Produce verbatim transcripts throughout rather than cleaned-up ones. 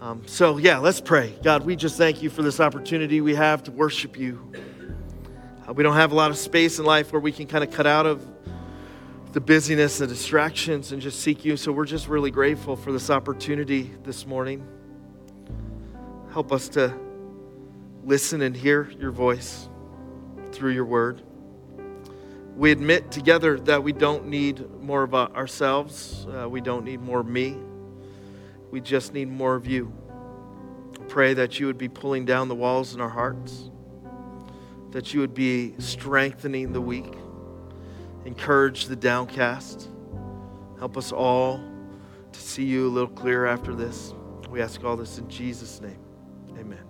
Um, so yeah, let's pray. God, we just thank you for this opportunity we have to worship you. Uh, we don't have a lot of space in life where we can kind of cut out of the busyness and distractions and just seek you. So we're just really grateful for this opportunity this morning. Help us to listen and hear your voice through your word. We admit together that we don't need more of ourselves. Uh, we don't need more of me. We just need more of you. Pray that you would be pulling down the walls in our hearts, that you would be strengthening the weak, encourage the downcast. Help us all to see you a little clearer after this. We ask all this in Jesus' name. Amen.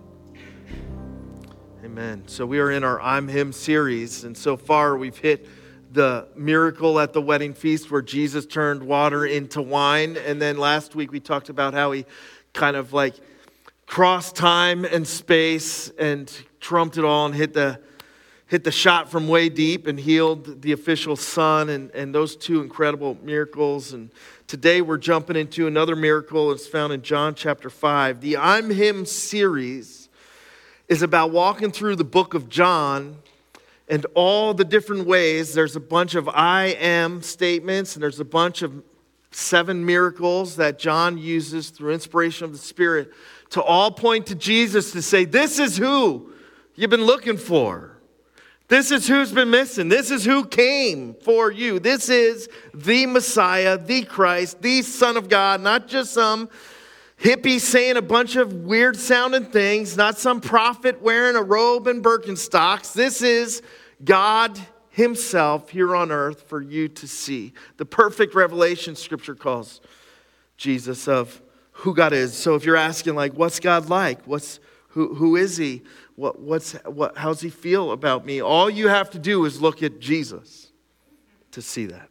Amen. So we are in our I'm Him series, and so far we've hit the miracle at the wedding feast where Jesus turned water into wine. And then last week we talked about how he kind of like crossed time and space and trumped it all and hit the hit the shot from way deep and healed the official son, and, and those two incredible miracles. And today we're jumping into another miracle. It's found in John chapter five. The I'm Him series is about walking through the book of John and all the different ways. There's a bunch of I am statements, and there's a bunch of seven miracles that John uses through inspiration of the Spirit to all point to Jesus, to say, this is who you've been looking for. This is who's been missing. This is who came for you. This is the Messiah, the Christ, the Son of God, not just some hippie saying a bunch of weird sounding things, not some prophet wearing a robe and Birkenstocks. This is God Himself here on earth for you to see. The perfect revelation Scripture calls Jesus of who God is. So if you're asking, like, what's God like? What's who who is He? What what's what how's He feel about me? All you have to do is look at Jesus to see that.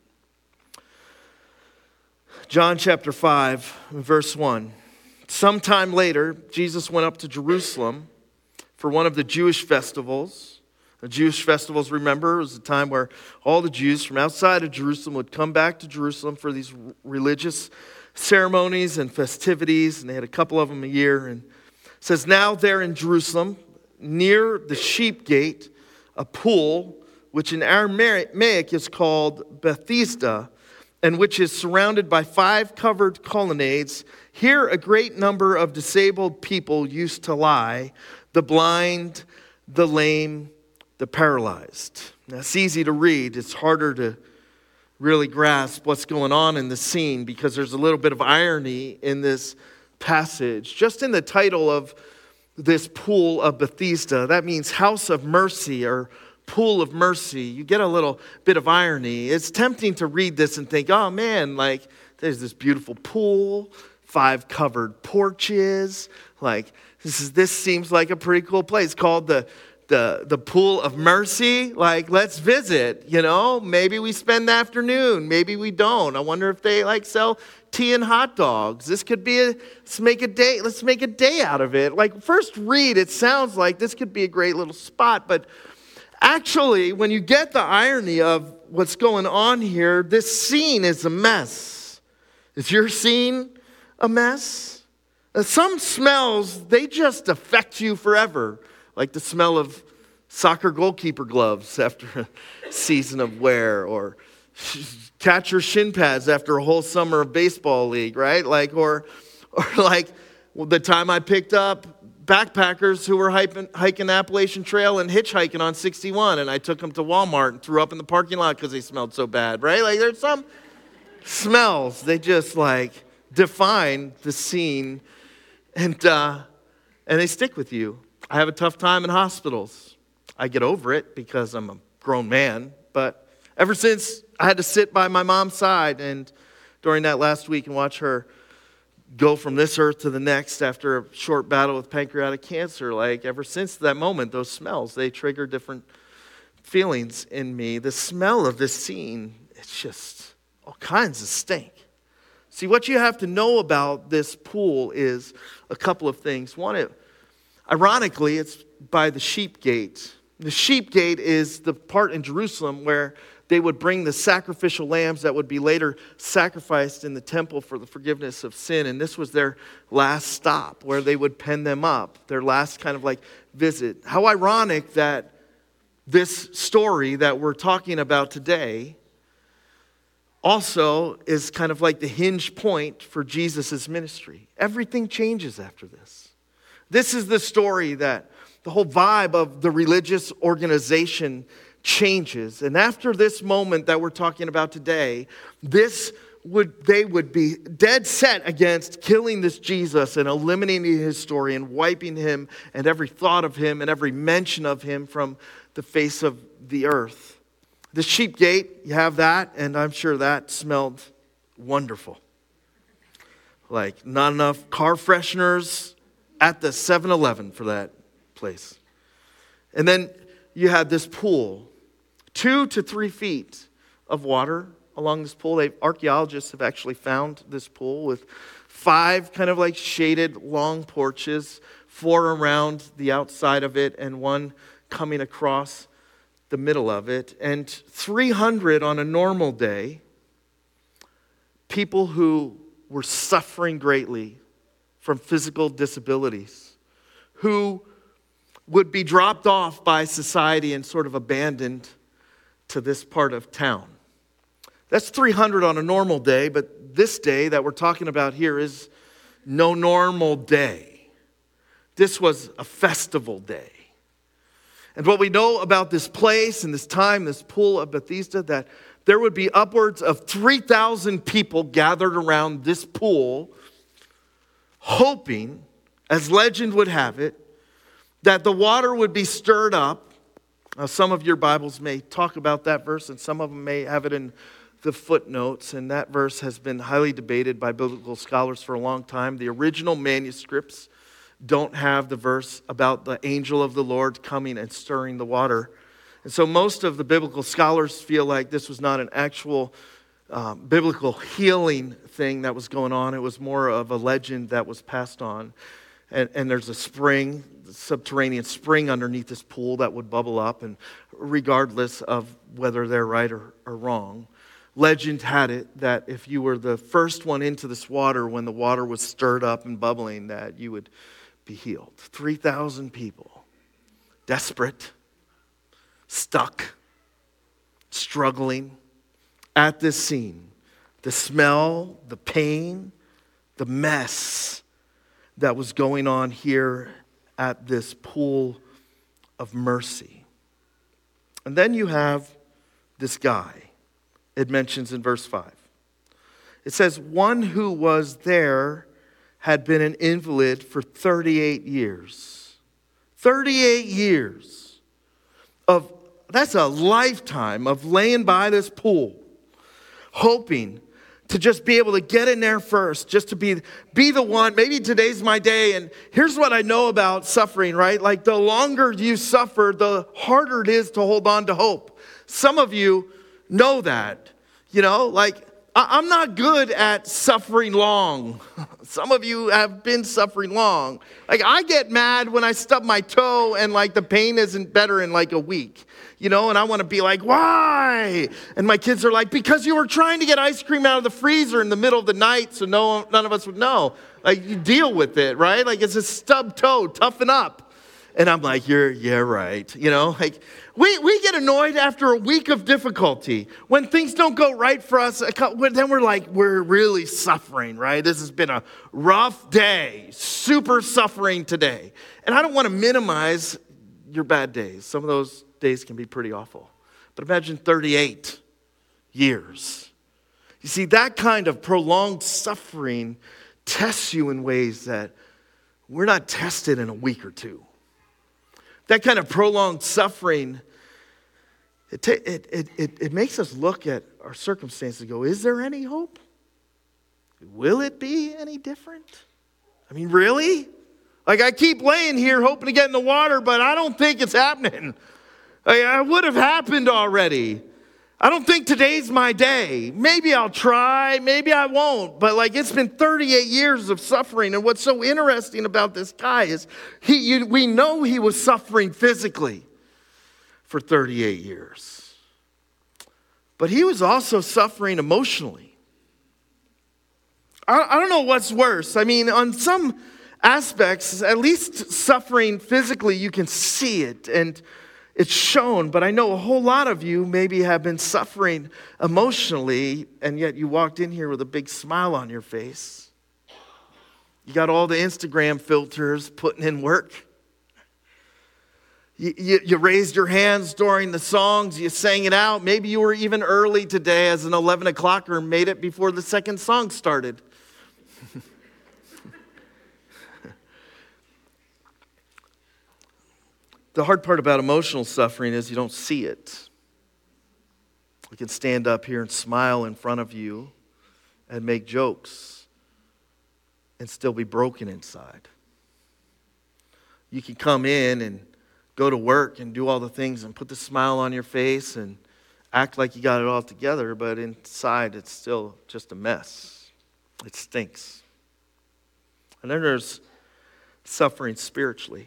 John chapter five, verse one. Sometime later, Jesus went up to Jerusalem for one of the Jewish festivals. The Jewish festivals, remember, was a time where all the Jews from outside of Jerusalem would come back to Jerusalem for these religious ceremonies and festivities, and they had a couple of them a year. And it says, now there in Jerusalem, near the sheep gate, a pool, which in Aramaic is called Bethesda, and which is surrounded by five covered colonnades. Here a great number of disabled people used to lie, the blind, the lame, the paralyzed. Now, it's easy to read. It's harder to really grasp what's going on in the scene because there's a little bit of irony in this passage. Just in the title of this pool of Bethesda, that means house of mercy or pool of mercy. You get a little bit of irony. It's tempting to read this and think, oh man, like there's this beautiful pool, five covered porches. Like this is this seems like a pretty cool place called the The, the pool of mercy. Like, let's visit, you know. Maybe we spend the afternoon. Maybe we don't. I wonder if they like sell tea and hot dogs. This could be a, let's make a day. Let's make a day out of it. Like, first read, it sounds like this could be a great little spot. But actually, when you get the irony of what's going on here, this scene is a mess. Is your scene a mess? Uh, some smells, they just affect you forever. Like the smell of soccer goalkeeper gloves after a season of wear, or catcher shin pads after a whole summer of baseball league, right? Like, or, or like the time I picked up backpackers who were hiking, hiking Appalachian Trail and hitchhiking on sixty-one, and I took them to Walmart and threw up in the parking lot because they smelled so bad, right? Like, there's some smells, they just like define the scene, and uh, and they stick with you. I have a tough time in hospitals. I get over it because I'm a grown man. But ever since I had to sit by my mom's side and during that last week and watch her go from this earth to the next after a short battle with pancreatic cancer, like ever since that moment, those smells, they trigger different feelings in me. The smell of this scene, it's just all kinds of stink. See, what you have to know about this pool is a couple of things. One, it Ironically, it's by the sheep gate. The sheep gate is the part in Jerusalem where they would bring the sacrificial lambs that would be later sacrificed in the temple for the forgiveness of sin. And this was their last stop where they would pen them up, their last kind of like visit. How ironic that this story that we're talking about today also is kind of like the hinge point for Jesus' ministry. Everything changes after this. This is the story that the whole vibe of the religious organization changes. And after this moment that we're talking about today, this would they would be dead set against killing this Jesus and eliminating his story and wiping him and every thought of him and every mention of him from the face of the earth. The sheep gate, you have that, and I'm sure that smelled wonderful. Like not enough car fresheners at the seven eleven for that place. And then you had this pool, two to three feet of water along this pool. They, archaeologists have actually found this pool with five kind of like shaded long porches, four around the outside of it and one coming across the middle of it. And three hundred on a normal day, people who were suffering greatly from physical disabilities, who would be dropped off by society and sort of abandoned to this part of town. That's three hundred on a normal day, but this day that we're talking about here is no normal day. This was a festival day. And what we know about this place and this time, this pool of Bethesda, that there would be upwards of three thousand people gathered around this pool, hoping, as legend would have it, that the water would be stirred up. Now, some of your Bibles may talk about that verse, and some of them may have it in the footnotes, and that verse has been highly debated by biblical scholars for a long time. The original manuscripts don't have the verse about the angel of the Lord coming and stirring the water. And so most of the biblical scholars feel like this was not an actual um, biblical healing thing that was going on. It was more of a legend that was passed on. And, and there's a spring, subterranean spring underneath this pool that would bubble up, and regardless of whether they're right or, or wrong, legend had it that if you were the first one into this water when the water was stirred up and bubbling, that you would be healed. three thousand people, desperate, stuck, struggling at this scene. The smell, the pain, the mess that was going on here at this pool of mercy. And then you have this guy. It mentions in verse five. It says, one who was there had been an invalid for thirty-eight years. thirty-eight years of, that's a lifetime of laying by this pool, hoping to just be able to get in there first, just to be, be the one. Maybe today's my day, and here's what I know about suffering, right? Like the longer you suffer, the harder it is to hold on to hope. Some of you know that, you know, like I'm not good at suffering long. Some of you have been suffering long. Like I get mad when I stub my toe and like the pain isn't better in like a week, you know, and I want to be like, why? And my kids are like, because you were trying to get ice cream out of the freezer in the middle of the night so no, none of us would know. Like you deal with it, right? Like it's a stub toe, toughen up. And I'm like, you're, yeah, right. You know, like we, we get annoyed after a week of difficulty. When things don't go right for us, then we're like, we're really suffering, right? This has been a rough day, super suffering today. And I don't want to minimize your bad days. Some of those days can be pretty awful. But imagine thirty-eight years. You see, that kind of prolonged suffering tests you in ways that we're not tested in a week or two. That kind of prolonged suffering, it, ta- it, it, it, it makes us look at our circumstances and go, is there any hope? Will it be any different? I mean, really? Like I keep laying here hoping to get in the water, but I don't think it's happening. Like, it would have happened already. I don't think today's my day. Maybe I'll try, maybe I won't. But like it's been thirty-eight years of suffering. And what's so interesting about this guy is he, you, we know he was suffering physically for thirty-eight years. but he was also suffering emotionally. I, I don't know what's worse. I mean, on some aspects, at least suffering physically, you can see it and it's shown. But I know a whole lot of you maybe have been suffering emotionally, and yet you walked in here with a big smile on your face. You got all the Instagram filters putting in work. You, you, you raised your hands during the songs. You sang it out. Maybe you were even early today as an eleven o'clocker, made it before the second song started. The hard part about emotional suffering is you don't see it. We can stand up here and smile in front of you and make jokes and still be broken inside. You can come in and go to work and do all the things and put the smile on your face and act like you got it all together, but inside it's still just a mess. It stinks. And then there's suffering spiritually.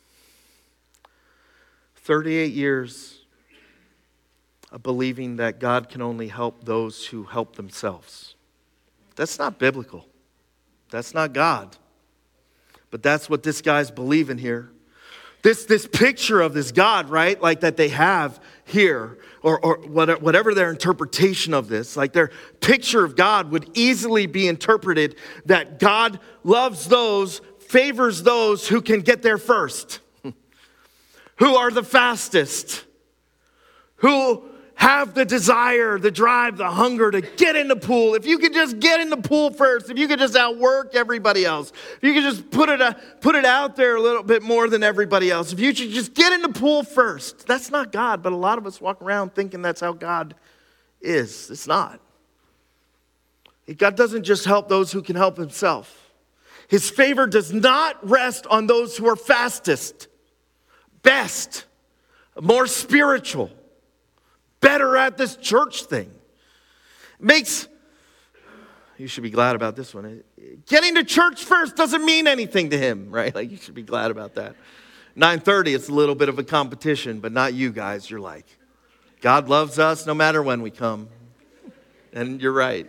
thirty-eight years of believing that God can only help those who help themselves. That's not biblical. That's not God. But that's what this guy's believing here. This, this picture of this God, right, like that they have here, or, or whatever their interpretation of this, like their picture of God would easily be interpreted that God loves those, favors those who can get there first, who are the fastest, who have the desire, the drive, the hunger to get in the pool. If you could just get in the pool first, if you could just outwork everybody else, if you could just put it, uh, put it out there a little bit more than everybody else, if you should just get in the pool first. That's not God, but a lot of us walk around thinking that's how God is. It's not. God doesn't just help those who can help himself. His favor does not rest on those who are fastest, best, more spiritual, better at this church thing. It makes, you should be glad about this one. Getting to church first doesn't mean anything to him, right? Like, you should be glad about that. nine thirty, it's a little bit of a competition, but not you guys. You're like, God loves us no matter when we come. And you're right.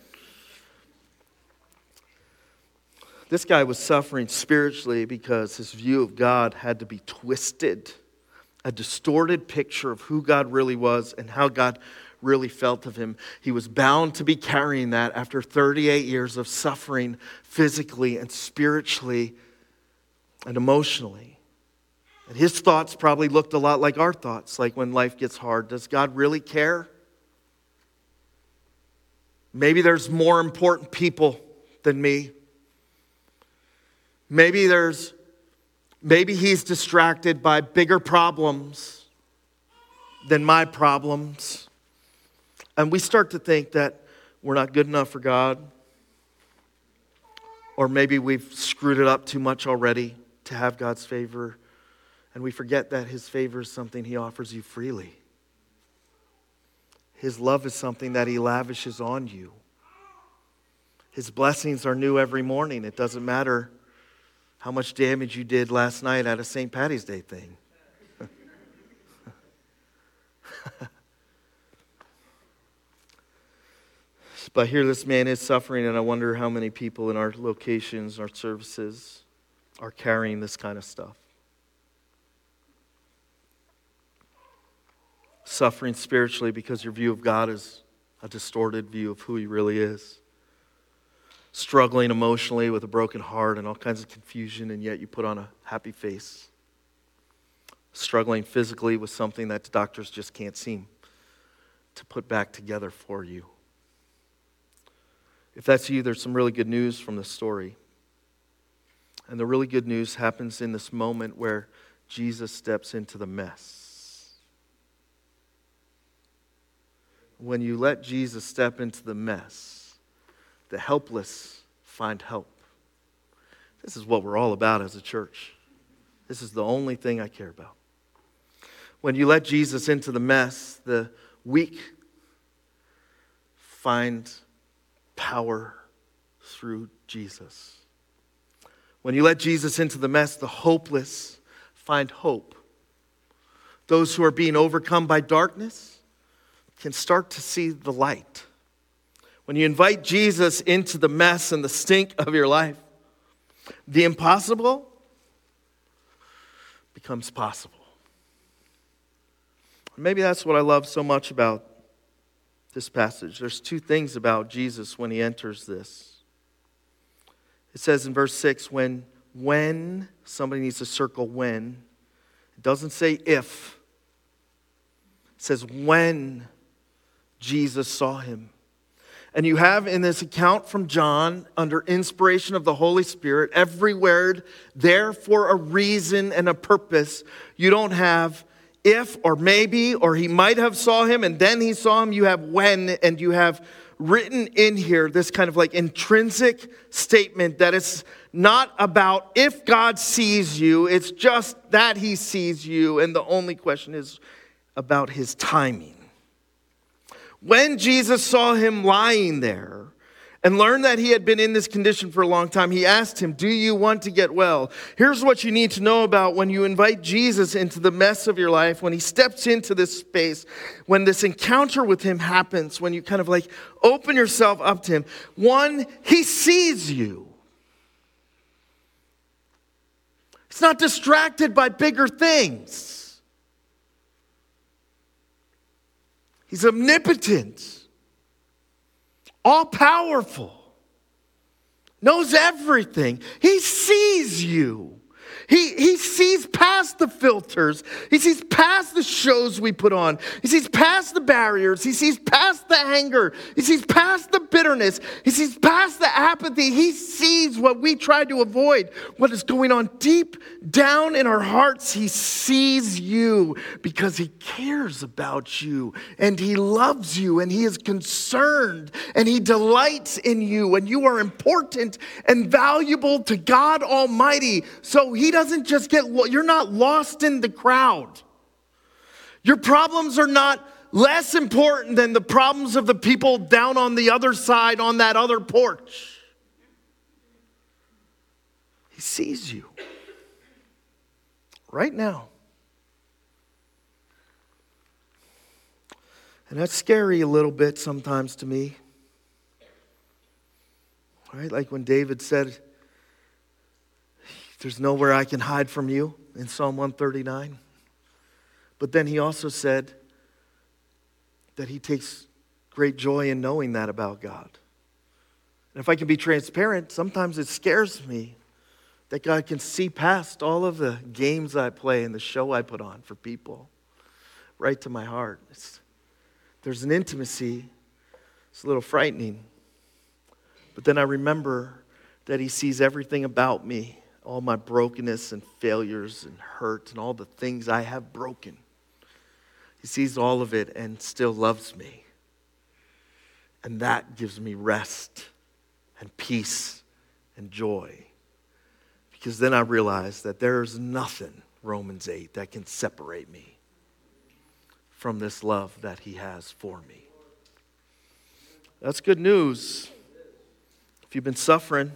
This guy was suffering spiritually because his view of God had to be twisted. A distorted picture of who God really was and how God really felt of him. He was bound to be carrying that after thirty-eight years of suffering physically and spiritually and emotionally. And his thoughts probably looked a lot like our thoughts, like when life gets hard. Does God really care? Maybe there's more important people than me. Maybe there's Maybe he's distracted by bigger problems than my problems. And we start to think that we're not good enough for God. Or maybe we've screwed it up too much already to have God's favor. And we forget that his favor is something he offers you freely. His love is something that he lavishes on you. His blessings are new every morning. It doesn't matter how much damage you did last night at a Saint Patty's Day thing. But here this man is suffering, and I wonder how many people in our locations, our services, are carrying this kind of stuff. Suffering spiritually because your view of God is a distorted view of who he really is. Struggling emotionally with a broken heart and all kinds of confusion, and yet you put on a happy face. Struggling physically with something that doctors just can't seem to put back together for you. If that's you, there's some really good news from this story. And the really good news happens in this moment where Jesus steps into the mess. When you let Jesus step into the mess, the helpless find help. This is what we're all about as a church. This is the only thing I care about. When you let Jesus into the mess, the weak find power through Jesus. When you let Jesus into the mess, the hopeless find hope. Those who are being overcome by darkness can start to see the light. When you invite Jesus into the mess and the stink of your life, the impossible becomes possible. Maybe that's what I love so much about this passage. There's two things about Jesus when he enters this. It says in verse six, when, when, somebody needs to circle when. It doesn't say if. It says when Jesus saw him. And you have in this account from John, under inspiration of the Holy Spirit, every word there for a reason and a purpose. You don't have if or maybe, or he might have saw him and then he saw him. You have when, and you have written in here this kind of like intrinsic statement that it's not about if God sees you, it's just that he sees you, and the only question is about his timing. When Jesus saw him lying there and learned that he had been in this condition for a long time, he asked him, do you want to get well? Here's what you need to know about when you invite Jesus into the mess of your life, when he steps into this space, when this encounter with him happens, when you kind of like open yourself up to him. One, he sees you. He's not distracted by bigger things. He's omnipotent, all-powerful, knows everything. He sees you. He, he sees past the filters. He sees past the shows we put on. He sees past the barriers. He sees past the anger. He sees past the bitterness. He sees past the apathy. He sees what we try to avoid, what is going on deep down in our hearts. He sees you because he cares about you, and he loves you, and he is concerned, and he delights in you, and you are important and valuable to God Almighty. So he doesn't just get, you're not lost in the crowd. Your problems are not less important than the problems of the people down on the other side on that other porch. He sees you right now. And that's scary a little bit sometimes to me. Right? Like when David said, there's nowhere I can hide from you in Psalm one thirty-nine. But then he also said that he takes great joy in knowing that about God. And if I can be transparent, sometimes it scares me that God can see past all of the games I play and the show I put on for people, right to my heart. It's, there's an intimacy. It's a little frightening. But then I remember that he sees everything about me, all my brokenness and failures and hurt and all the things I have broken. He sees all of it and still loves me. And that gives me rest and peace and joy. Because then I realize that there is nothing, Romans eight, that can separate me from this love that he has for me. That's good news. If you've been suffering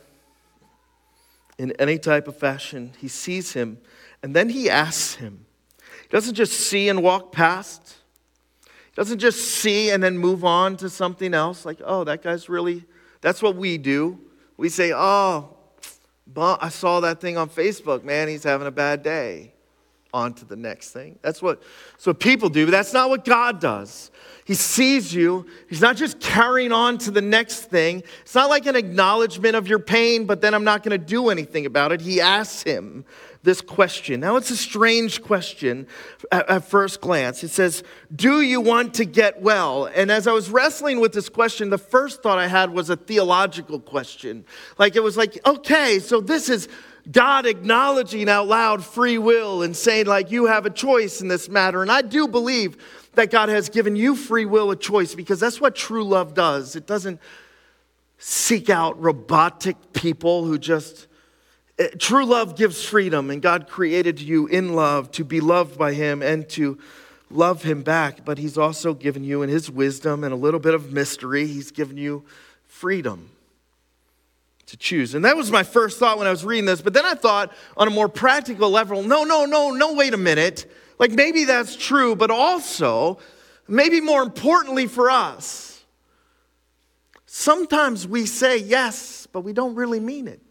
in any type of fashion, he sees him, and then he asks him. He doesn't just see and walk past. He doesn't just see and then move on to something else. Like, oh, that guy's really, that's what we do. We say, oh, I saw that thing on Facebook, man, he's having a bad day. On to the next thing. That's what, that's what people do, but that's not what God does. He sees you. He's not just carrying on to the next thing. It's not like an acknowledgement of your pain, but then I'm not going to do anything about it. He asks him this question. Now, it's a strange question at, at first glance. It says, do you want to get well? And as I was wrestling with this question, the first thought I had was a theological question. Like, it was like, okay, so this is God acknowledging out loud free will and saying, like, you have a choice in this matter. And I do believe that God has given you free will, a choice, because that's what true love does. It doesn't seek out robotic people who just... It, true love gives freedom, and God created you in love to be loved by him and to love him back. But he's also given you, in his wisdom and a little bit of mystery, he's given you freedom to choose. And that was my first thought when I was reading this. But then I thought on a more practical level, no, no, no, no, wait a minute. Like maybe that's true, but also maybe more importantly for us, sometimes we say yes, but we don't really mean it.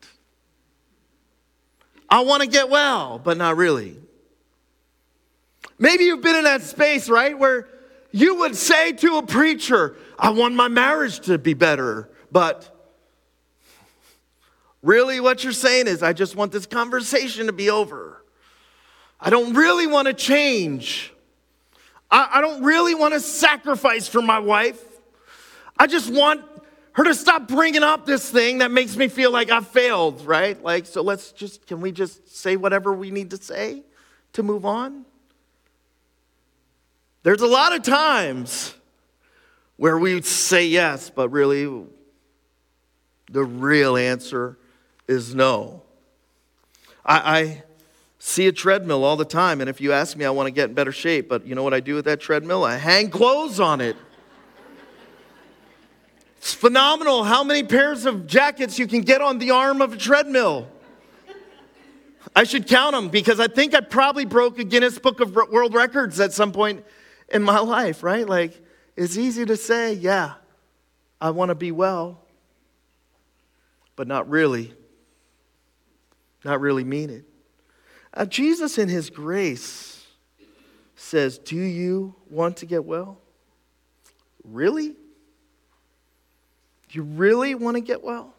I want to get well, but not really. Maybe you've been in that space, right, where you would say to a preacher, I want my marriage to be better, but really what you're saying is, I just want this conversation to be over. I don't really want to change. I, I don't really want to sacrifice for my wife. I just want her to stop bringing up this thing that makes me feel like I've failed, right? Like, so let's just, can we just say whatever we need to say to move on? There's a lot of times where we say yes, but really the real answer is no. I, I see a treadmill all the time, and if you ask me, I want to get in better shape, but you know what I do with that treadmill? I hang clothes on it. It's phenomenal how many pairs of jackets you can get on the arm of a treadmill. I should count them because I think I probably broke a Guinness Book of World Records at some point in my life, right? Like, it's easy to say, yeah, I want to be well, but not really. Not really mean it. Uh, Jesus in his grace says, do you want to get well? Really? Do you really want to get well?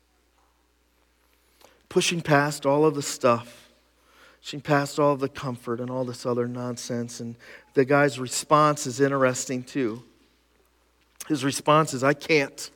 Pushing past all of the stuff, pushing past all of the comfort and all this other nonsense. And the guy's response is interesting too. His response is, I can't.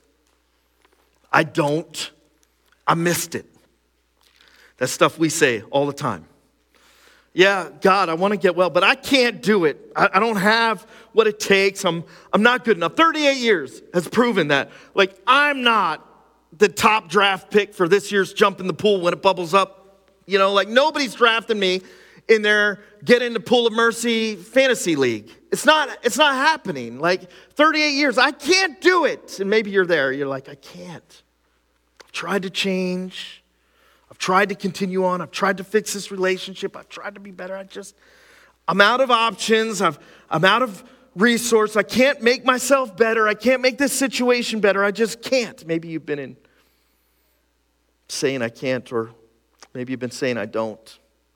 I don't. I missed it. That's stuff we say all the time. Yeah, God, I want to get well, but I can't do it. I, I don't have what it takes. I'm, I'm not good enough. thirty-eight years has proven that. Like, I'm not the top draft pick for this year's jump in the pool when it bubbles up. You know, like nobody's drafting me in their Get Into Pool of Mercy fantasy league. It's not, it's not happening. Like, thirty-eight years, I can't do it. And maybe you're there. You're like, I can't. I've tried to change. I've tried to continue on. I've tried to fix this relationship. I've tried to be better. I just, I'm out of options. I've, I'm out of resource. I can't make myself better. I can't make this situation better. I just can't. Maybe you've been in saying I can't, or maybe you've been saying I don't.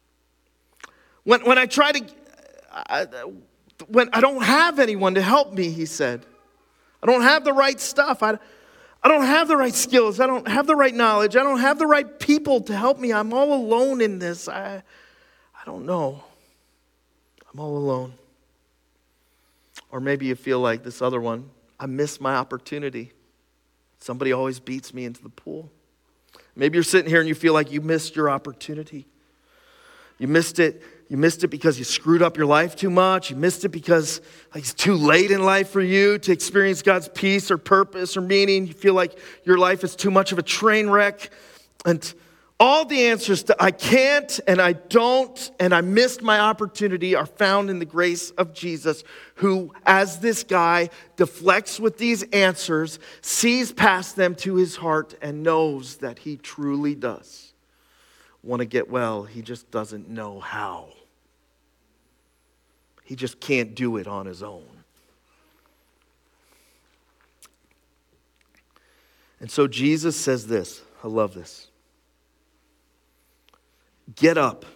When, when I try to, I, when I don't have anyone to help me, he said. I don't have the right stuff. I I don't have the right skills. I don't have the right knowledge. I don't have the right people to help me. I'm all alone in this. I, I don't know. I'm all alone. Or maybe you feel like this other one. I missed my opportunity. Somebody always beats me into the pool. Maybe you're sitting here and you feel like you missed your opportunity. You missed it. You missed it because you screwed up your life too much. You missed it because like, it's too late in life for you to experience God's peace or purpose or meaning. You feel like your life is too much of a train wreck. And all the answers to I can't and I don't and I missed my opportunity are found in the grace of Jesus, who, as this guy deflects with these answers, sees past them to his heart and knows that he truly does want to get well. He just doesn't know how. He just can't do it on his own. And so Jesus says this. I love this. Get up.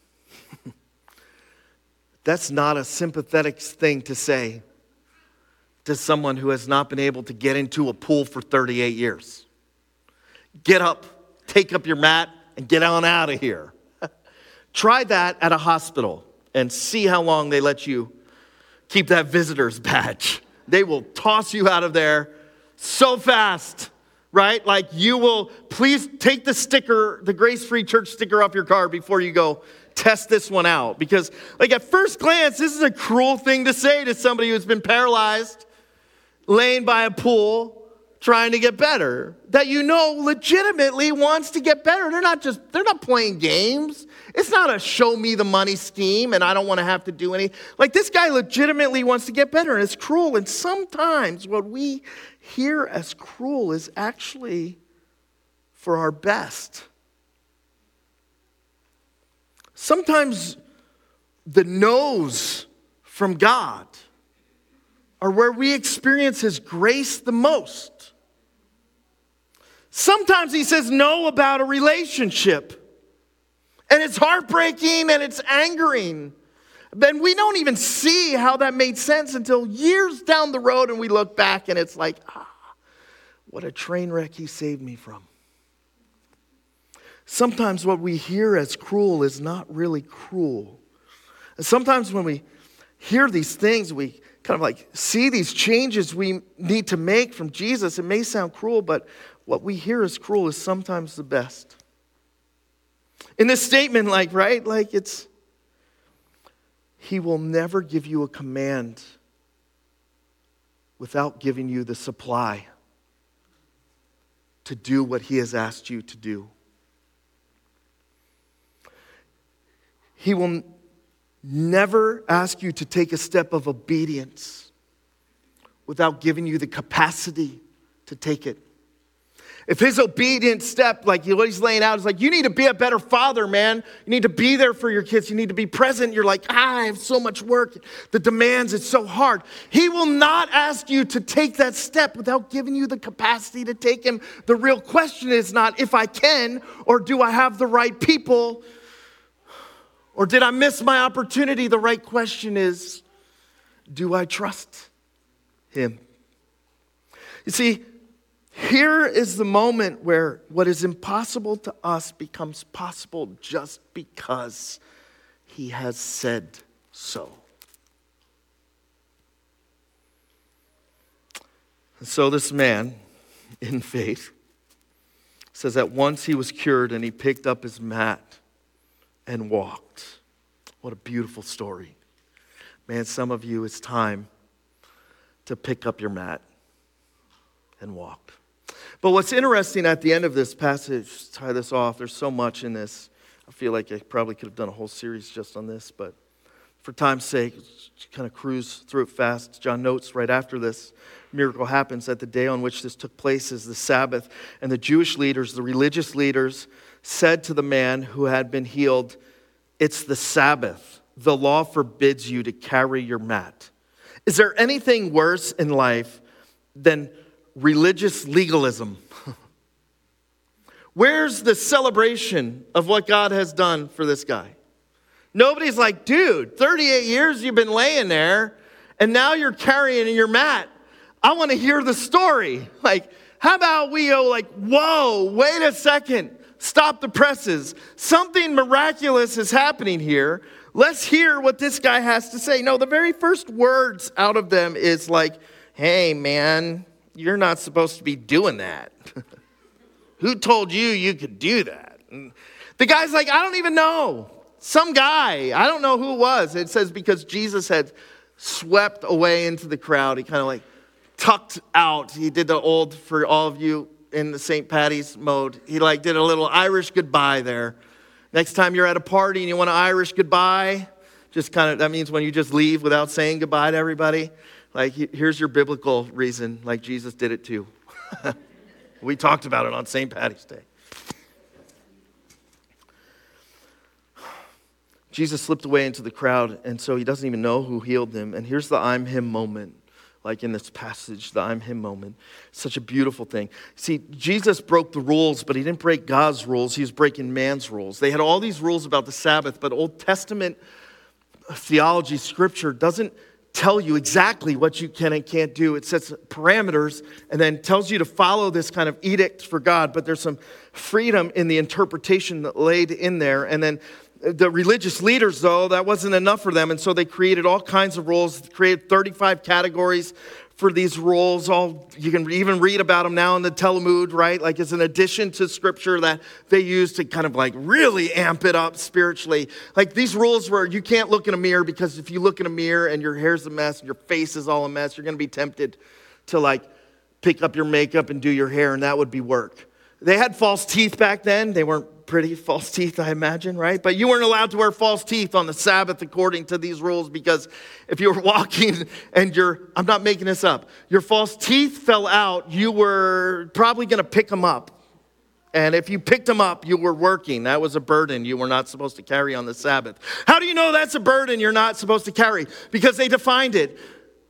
That's not a sympathetic thing to say to someone who has not been able to get into a pool for thirty-eight years. Get up, take up your mat, and get on out of here. Try that at a hospital and see how long they let you keep that visitor's badge. They will toss you out of there so fast, right? Like you will, please take the sticker, the Grace Free Church sticker off your car before you go test this one out. Because like at first glance, this is a cruel thing to say to somebody who's been paralyzed, laying by a pool, trying to get better, that you know legitimately wants to get better. They're not just, they're not playing games. It's not a show me the money scheme and I don't want to have to do any. Like this guy legitimately wants to get better, and it's cruel. And sometimes what we hear as cruel is actually for our best. Sometimes the no's from God are where we experience his grace the most. Sometimes he says no about a relationship. And it's heartbreaking and it's angering. Then we don't even see how that made sense until years down the road and we look back and it's like, ah, what a train wreck he saved me from. Sometimes what we hear as cruel is not really cruel. And sometimes when we hear these things, we kind of like see these changes we need to make from Jesus. It may sound cruel, but what we hear as cruel is sometimes the best. In this statement, like, right, like it's, he will never give you a command without giving you the supply to do what he has asked you to do. He will never ask you to take a step of obedience without giving you the capacity to take it. If his obedient step, like what he's laying out, is like, you need to be a better father, man. You need to be there for your kids. You need to be present. You're like, ah, I have so much work. The demands, it's so hard. He will not ask you to take that step without giving you the capacity to take him. The real question is not if I can, or do I have the right people, or did I miss my opportunity? The right question is, do I trust him? You see, here is the moment where what is impossible to us becomes possible just because he has said so. And so this man, in faith, says that once he was cured and he picked up his mat and walked. What a beautiful story. Man, some of you, it's time to pick up your mat and walk. But what's interesting at the end of this passage, to tie this off, there's so much in this. I feel like I probably could have done a whole series just on this, but for time's sake, kind of cruise through it fast. John notes right after this miracle happens that the day on which this took place is the Sabbath, and the Jewish leaders, the religious leaders, said to the man who had been healed, "It's the Sabbath. The law forbids you to carry your mat." Is there anything worse in life than religious legalism? Where's the celebration of what God has done for this guy? Nobody's like, dude, thirty-eight years you've been laying there, and now you're carrying your mat. I want to hear the story. Like, how about we go like, whoa, wait a second. Stop the presses. Something miraculous is happening here. Let's hear what this guy has to say. No, the very first words out of them is like, hey, man, you're not supposed to be doing that. Who told you you could do that? And the guy's like, I don't even know. Some guy, I don't know who it was. It says because Jesus had swept away into the crowd. He kind of like tucked out. He did the old, for all of you in the Saint Patty's mode, he like did a little Irish goodbye there. Next time you're at a party and you want an Irish goodbye, just kind of, that means when you just leave without saying goodbye to everybody. Like, here's your biblical reason, like Jesus did it too. We talked about it on Saint Patty's Day. Jesus slipped away into the crowd, and so he doesn't even know who healed him. And here's the I'm him moment, like in this passage, the I'm him moment. Such a beautiful thing. See, Jesus broke the rules, but he didn't break God's rules. He was breaking man's rules. They had all these rules about the Sabbath, but Old Testament theology, scripture, doesn't tell you exactly what you can and can't do. It sets parameters and then tells you to follow this kind of edict for God, but there's some freedom in the interpretation that laid in there. And then the religious leaders, though, that wasn't enough for them, and so they created all kinds of rules, created thirty-five categories for these rules. All you can even read about them now in the Talmud, right? Like it's an addition to scripture that they use to kind of like really amp it up spiritually. Like these rules where you can't look in a mirror, because if you look in a mirror and your hair's a mess and your face is all a mess, you're going to be tempted to like pick up your makeup and do your hair, and that would be work. They had false teeth back then. They weren't pretty false teeth, I imagine, right? But you weren't allowed to wear false teeth on the Sabbath according to these rules, because if you were walking and your, I'm not making this up, your false teeth fell out, you were probably going to pick them up. And if you picked them up, you were working. That was a burden you were not supposed to carry on the Sabbath. How do you know that's a burden you're not supposed to carry? Because they defined it.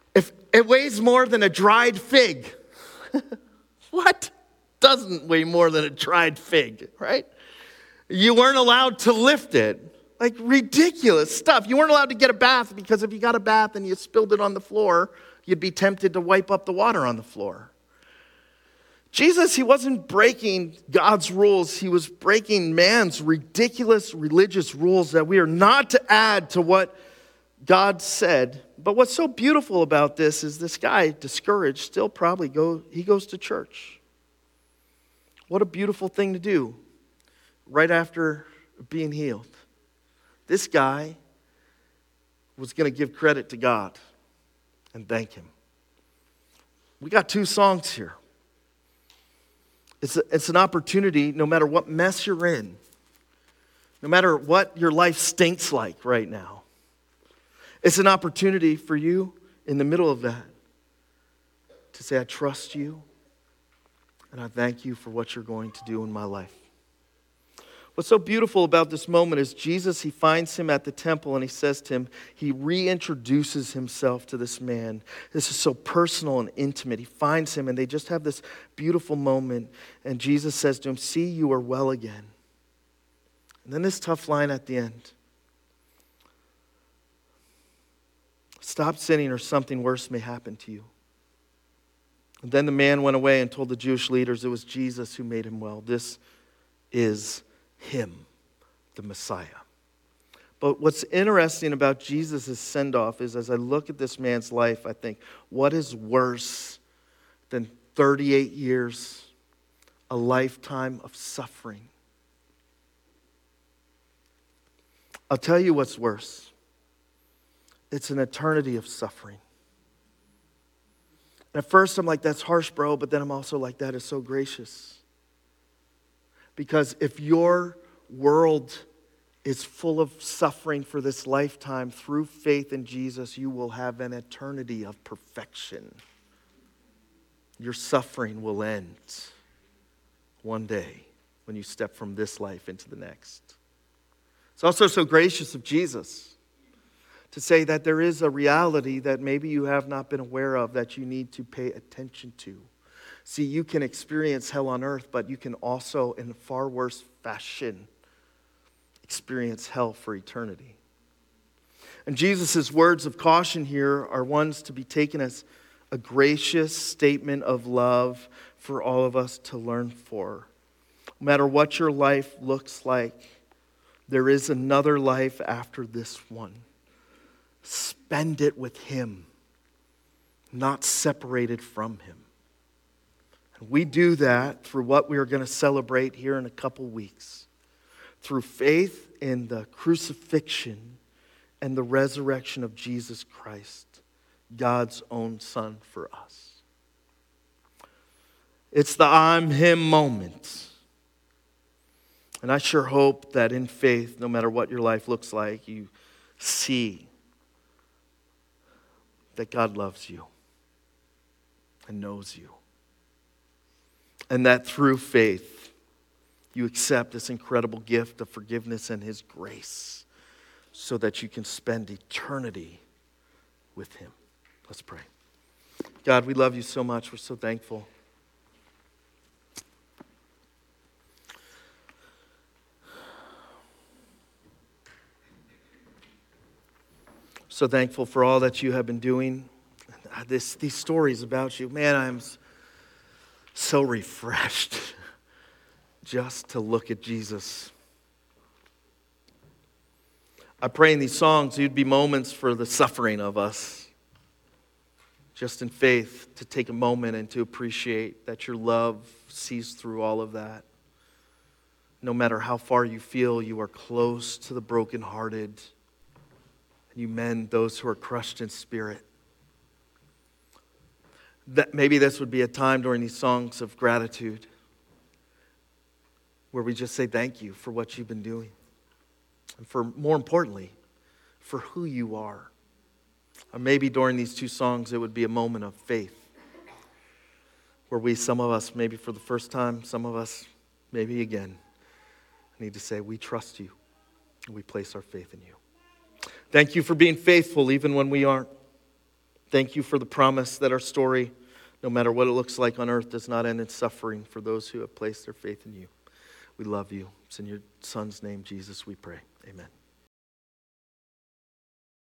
If it weighs more than a dried fig, what doesn't weigh more than a dried fig, right? You weren't allowed to lift it. Like ridiculous stuff. You weren't allowed to get a bath because if you got a bath and you spilled it on the floor, you'd be tempted to wipe up the water on the floor. Jesus, he wasn't breaking God's rules. He was breaking man's ridiculous religious rules that we are not to add to what God said. But what's so beautiful about this is this guy, discouraged, still probably go, he goes to church. What a beautiful thing to do right after being healed. This guy was going to give credit to God and thank him. We got two songs here. It's, a, it's an opportunity, no matter what mess you're in, no matter what your life stinks like right now, it's an opportunity for you in the middle of that to say, I trust you and I thank you for what you're going to do in my life. What's so beautiful about this moment is Jesus, he finds him at the temple and he says to him, he reintroduces himself to this man. This is so personal and intimate. He finds him and they just have this beautiful moment. And Jesus says to him, see, you are well again. And then this tough line at the end. Stop sinning or something worse may happen to you. And then the man went away and told the Jewish leaders it was Jesus who made him well. This is him, the Messiah. But what's interesting about Jesus' send-off is as I look at this man's life, I think, what is worse than thirty-eight years, a lifetime of suffering? I'll tell you what's worse. It's an eternity of suffering. And at first I'm like, that's harsh, bro, but then I'm also like, that is so gracious. Because if your world is full of suffering for this lifetime, through faith in Jesus, you will have an eternity of perfection. Your suffering will end one day when you step from this life into the next. It's also so gracious of Jesus to say that there is a reality that maybe you have not been aware of that you need to pay attention to. See, you can experience hell on earth, but you can also, in a far worse fashion, experience hell for eternity. And Jesus' words of caution here are ones to be taken as a gracious statement of love for all of us to learn for. No matter what your life looks like, there is another life after this one. Spend it with him, not separated from him. We do that through what we are going to celebrate here in a couple weeks. Through faith in the crucifixion and the resurrection of Jesus Christ, God's own Son for us. It's the I'm Him moment. And I sure hope that in faith, no matter what your life looks like, you see that God loves you and knows you. And that through faith, you accept this incredible gift of forgiveness and His grace so that you can spend eternity with Him. Let's pray. God, we love you so much. We're so thankful. So thankful for all that you have been doing. This, these stories about you, man, I'm so refreshed just to look at Jesus. I pray in these songs you'd be moments for the suffering of us. Just in faith to take a moment and to appreciate that your love sees through all of that. No matter how far you feel, you are close to the brokenhearted. And you mend those who are crushed in spirit. That maybe this would be a time during these songs of gratitude where we just say thank you for what you've been doing. And for, more importantly, for who you are. Or maybe during these two songs, it would be a moment of faith. Where we, some of us, maybe for the first time, some of us, maybe again, need to say, we trust you. And we place our faith in you. Thank you for being faithful even when we aren't. Thank you for the promise that our story, no matter what it looks like on earth, does not end in suffering for those who have placed their faith in you. We love you. It's in your Son's name, Jesus, we pray. Amen.